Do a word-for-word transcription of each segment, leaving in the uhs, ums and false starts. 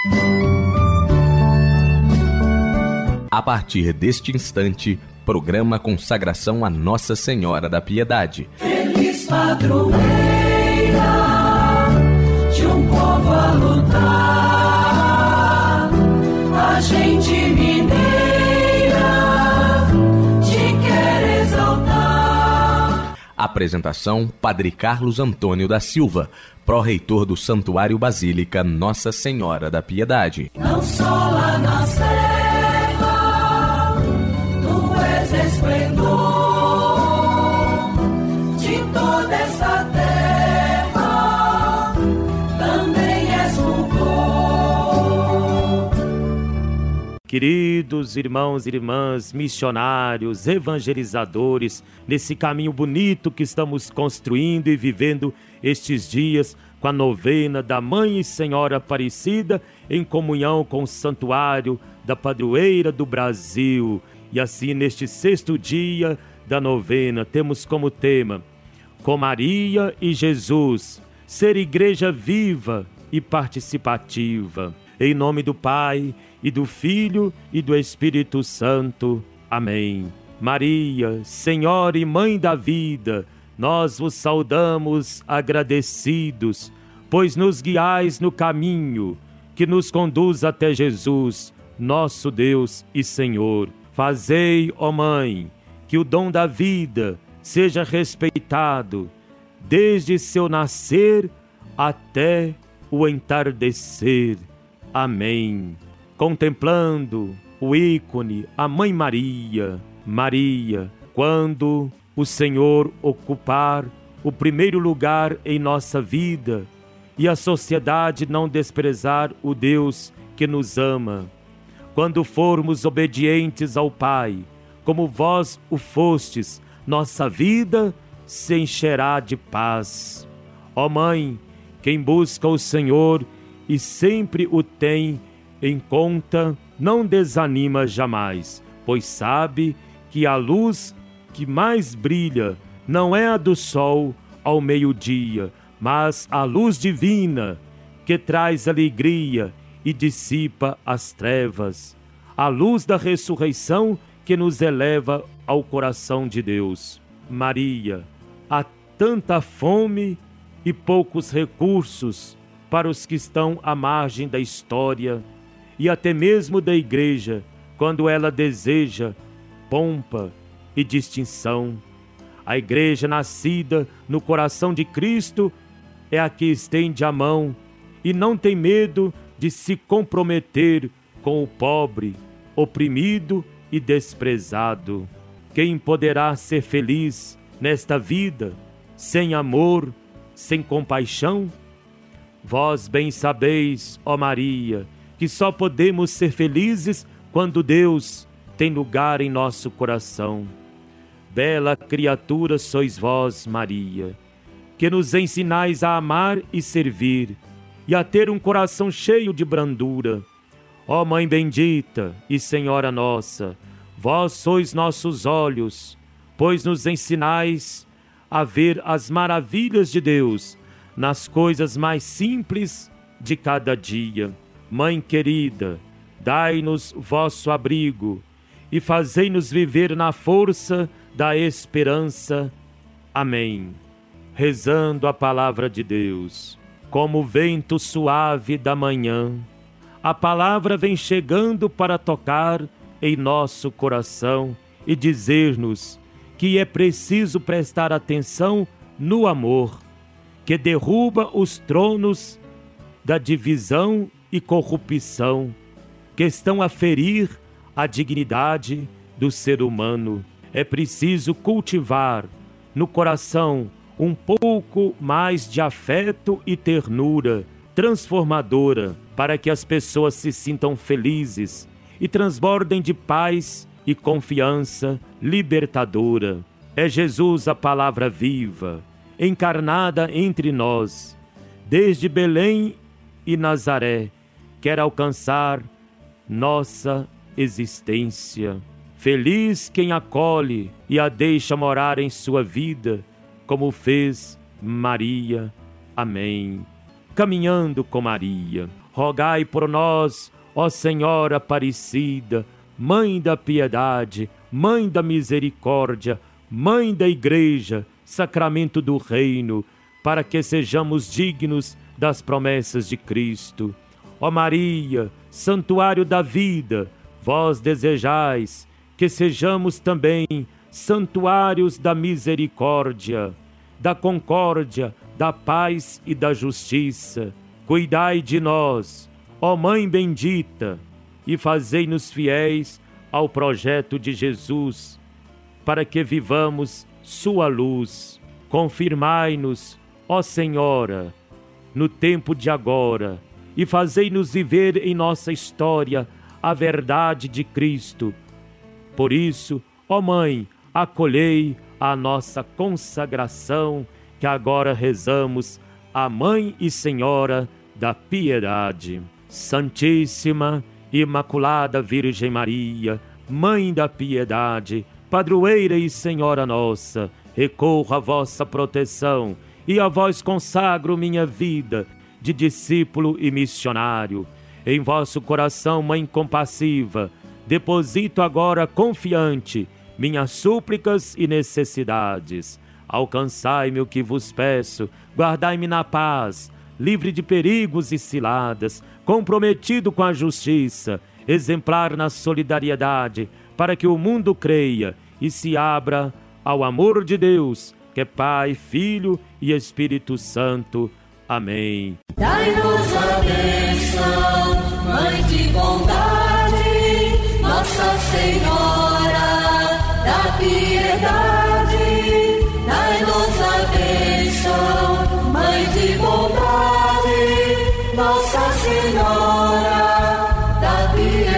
A partir deste instante, programa Consagração a Nossa Senhora da Piedade. Feliz padroeira de um povo a lutar, a gente mineira te quer exaltar. Apresentação: Padre Carlos Antônio da Silva, pró-reitor do Santuário Basílica Nossa Senhora da Piedade. Não só lá na serra, tu és esplendor de toda esta terra, também és fulgor. Queridos irmãos e irmãs, missionários, evangelizadores, nesse caminho bonito que estamos construindo e vivendo estes dias com a novena da Mãe e Senhora Aparecida, em comunhão com o Santuário da Padroeira do Brasil. E assim, neste sexto dia da novena, temos como tema: com Maria e Jesus, ser igreja viva e participativa. Em nome do Pai, e do Filho, e do Espírito Santo. Amém. Maria, Senhora e Mãe da vida, nós vos saudamos agradecidos, pois nos guiais no caminho que nos conduz até Jesus, nosso Deus e Senhor. Fazei, ó Mãe, que o dom da vida seja respeitado, desde seu nascer até o entardecer. Amém. Contemplando o ícone, a Mãe Maria, Maria, quando o Senhor ocupar o primeiro lugar em nossa vida e a sociedade não desprezar o Deus que nos ama, quando formos obedientes ao Pai, como vós o fostes, nossa vida se encherá de paz. Ó Mãe, quem busca o Senhor e sempre o tem em conta, não desanima jamais, pois sabe que a luz que mais brilha não é a do sol ao meio-dia, mas a luz divina que traz alegria e dissipa as trevas, a luz da ressurreição que nos eleva ao coração de Deus. Maria, há tanta fome e poucos recursos para os que estão à margem da história e até mesmo da igreja, quando ela deseja pompa e distinção. A igreja nascida no coração de Cristo é a que estende a mão e não tem medo de se comprometer com o pobre, oprimido e desprezado. Quem poderá ser feliz nesta vida sem amor, sem compaixão? Vós bem sabeis, ó Maria, que só podemos ser felizes quando Deus tem lugar em nosso coração. Bela criatura sois vós, Maria, que nos ensinais a amar e servir, e a ter um coração cheio de brandura. Ó Mãe bendita e Senhora nossa, vós sois nossos olhos, pois nos ensinais a ver as maravilhas de Deus nas coisas mais simples de cada dia. Mãe querida, dai-nos vosso abrigo e fazei-nos viver na força da esperança. Amém. Rezando a palavra de Deus, como o vento suave da manhã, a palavra vem chegando para tocar em nosso coração e dizer-nos que é preciso prestar atenção no amor, que derruba os tronos da divisão e corrupção, que estão a ferir a dignidade do ser humano. É preciso cultivar no coração um pouco mais de afeto e ternura transformadora, para que as pessoas se sintam felizes e transbordem de paz e confiança libertadora. É Jesus a palavra viva, encarnada entre nós, desde Belém e Nazaré, quer alcançar nossa existência. Feliz quem acolhe e a deixa morar em sua vida, como fez Maria. Amém. Caminhando com Maria. rogai por nós, ó Senhora Aparecida, Mãe da piedade, Mãe da misericórdia, Mãe da Igreja, Sacramento do Reino, para que sejamos dignos das promessas de Cristo. Ó Maria, Santuário da vida, vós desejais que sejamos também santuários da misericórdia, da concórdia, da paz e da justiça. Cuidai de nós, ó Mãe bendita, e fazei-nos fiéis ao projeto de Jesus, para que vivamos sua luz. Confirmai-nos, ó Senhora, no tempo de agora, e fazei-nos viver em nossa história a verdade de Cristo. Por isso, ó Mãe, acolhei a nossa consagração, que agora rezamos a Mãe e Senhora da Piedade. Santíssima, Imaculada Virgem Maria, Mãe da Piedade, Padroeira e Senhora nossa, recorro à vossa proteção e a vós consagro minha vida de discípulo e missionário. Em vosso coração, Mãe compassiva, deposito agora confiante minhas súplicas e necessidades. Alcançai-me o que vos peço, guardai-me na paz, livre de perigos e ciladas, comprometido com a justiça, exemplar na solidariedade, para que o mundo creia e se abra ao amor de Deus, que é Pai, Filho e Espírito Santo. Amém. Dai-nos a bênção, Mãe de bondade, Nossa Senhora da Piedade. Dai-nos a bênção, Mãe de bondade, Nossa Senhora da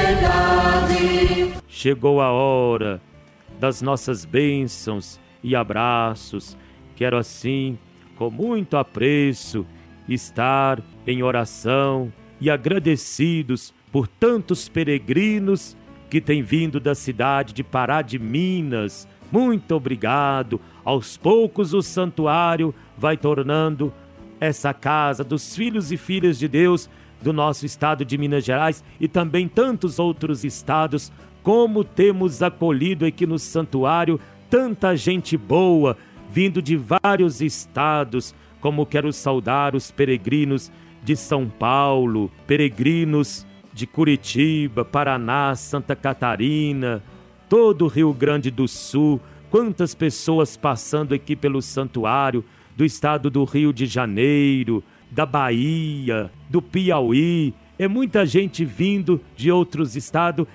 Piedade. Chegou a hora das nossas bênçãos e abraços. Quero assim, com muito apreço, estar em oração e agradecidos por tantos peregrinos que têm vindo da cidade de Pará de Minas. Muito obrigado. Aos poucos o santuário vai tornando essa casa dos filhos e filhas de Deus do nosso estado de Minas Gerais e também tantos outros estados. Como temos acolhido aqui no santuário tanta gente boa vindo de vários estados, como quero saudar os peregrinos de São Paulo, peregrinos de Curitiba, Paraná, Santa Catarina, todo o Rio Grande do Sul. Quantas pessoas passando aqui pelo santuário, do estado do Rio de Janeiro, da Bahia, do Piauí. É muita gente vindo de outros estados,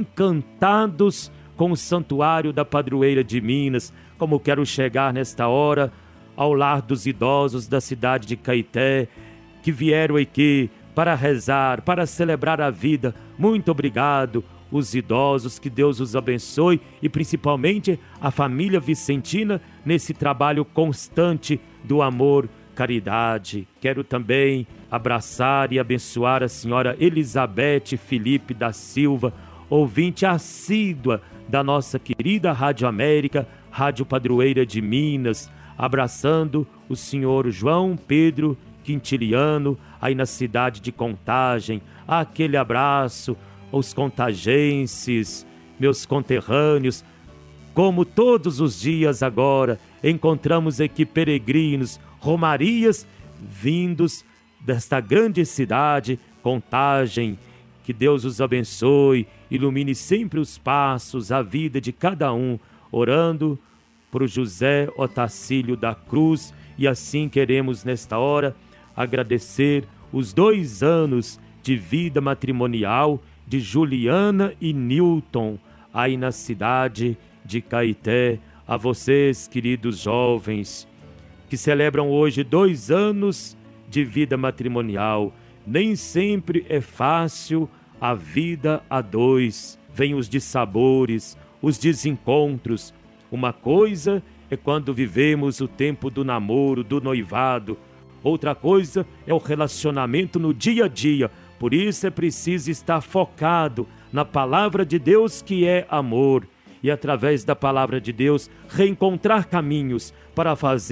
encantados com o santuário da Padroeira de Minas. Como quero chegar nesta hora ao lar dos idosos da cidade de Caeté, que vieram aqui para rezar, para celebrar a vida. Muito obrigado, os idosos, que Deus os abençoe, e principalmente a família vicentina nesse trabalho constante do amor, caridade. Quero também abraçar e abençoar a senhora Elizabeth Felipe da Silva, ouvinte assídua da nossa querida Rádio América, Rádio Padroeira de Minas, abraçando o senhor João Pedro Quintiliano, aí na cidade de Contagem. Aquele abraço aos contagenses, meus conterrâneos. Como todos os dias agora, encontramos aqui peregrinos, romarias, vindos desta grande cidade, Contagem. Que Deus os abençoe, ilumine sempre os passos, a vida de cada um, orando por José Otacílio da Cruz. E assim queremos nesta hora agradecer os dois anos de vida matrimonial de Juliana e Newton, aí na cidade de Caeté. A vocês, queridos jovens, que celebram hoje dois anos de vida matrimonial. Nem sempre é fácil a vida a dois. Vêm os dissabores, os desencontros. Uma coisa é quando vivemos o tempo do namoro, do noivado. Outra coisa é o relacionamento no dia a dia. Por isso é preciso estar focado na palavra de Deus, que é amor. E através da palavra de Deus, reencontrar caminhos para fazer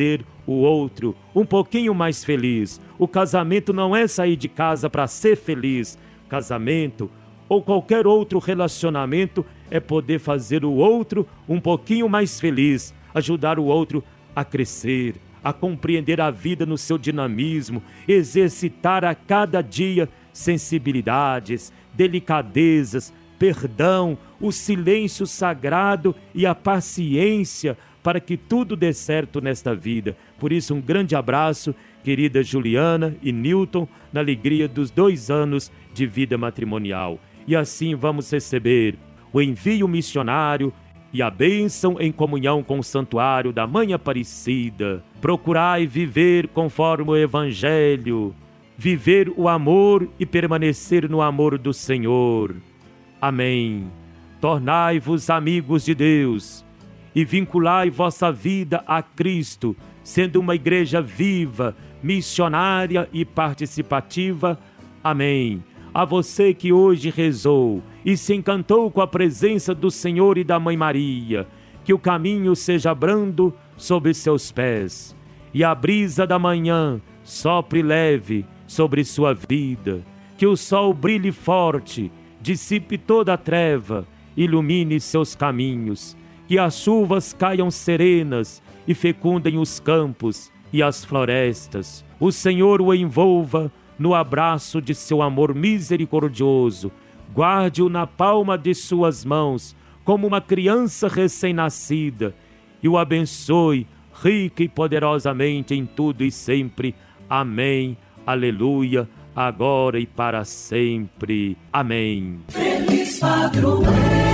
o outro um pouquinho mais feliz. O casamento não é sair de casa para ser feliz. Casamento ou qualquer outro relacionamento é poder fazer o outro um pouquinho mais feliz, ajudar o outro a crescer, a compreender a vida no seu dinamismo, exercitar a cada dia sensibilidades, delicadezas, perdão, o silêncio sagrado e a paciência para que tudo dê certo nesta vida. Por isso, um grande abraço, querida Juliana e Newton, na alegria dos dois anos de vida matrimonial. E assim vamos receber o envio missionário e a bênção em comunhão com o santuário da Mãe Aparecida. Procurai viver conforme o Evangelho, viver o amor e permanecer no amor do Senhor. Amém. Tornai-vos amigos de Deus e vinculai vossa vida a Cristo, sendo uma igreja viva, missionária e participativa. Amém. A você que hoje rezou e se encantou com a presença do Senhor e da Mãe Maria, que o caminho seja brando sob seus pés e a brisa da manhã sopre leve sobre sua vida, que o sol brilhe forte, dissipe toda a treva, ilumine seus caminhos, que as chuvas caiam serenas e fecundem os campos e as florestas. O Senhor o envolva no abraço de seu amor misericordioso, guarde-o na palma de suas mãos, como uma criança recém-nascida, e o abençoe rica e poderosamente em tudo e sempre. Amém. Aleluia. Agora e para sempre. Amém. Feliz padroeira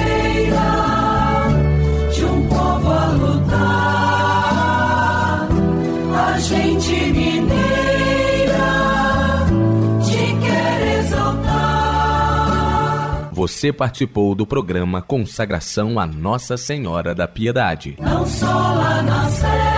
de um povo a lutar, a gente mineira te quer exaltar. Você participou do programa Consagração a Nossa Senhora da Piedade. Não só lá na Sé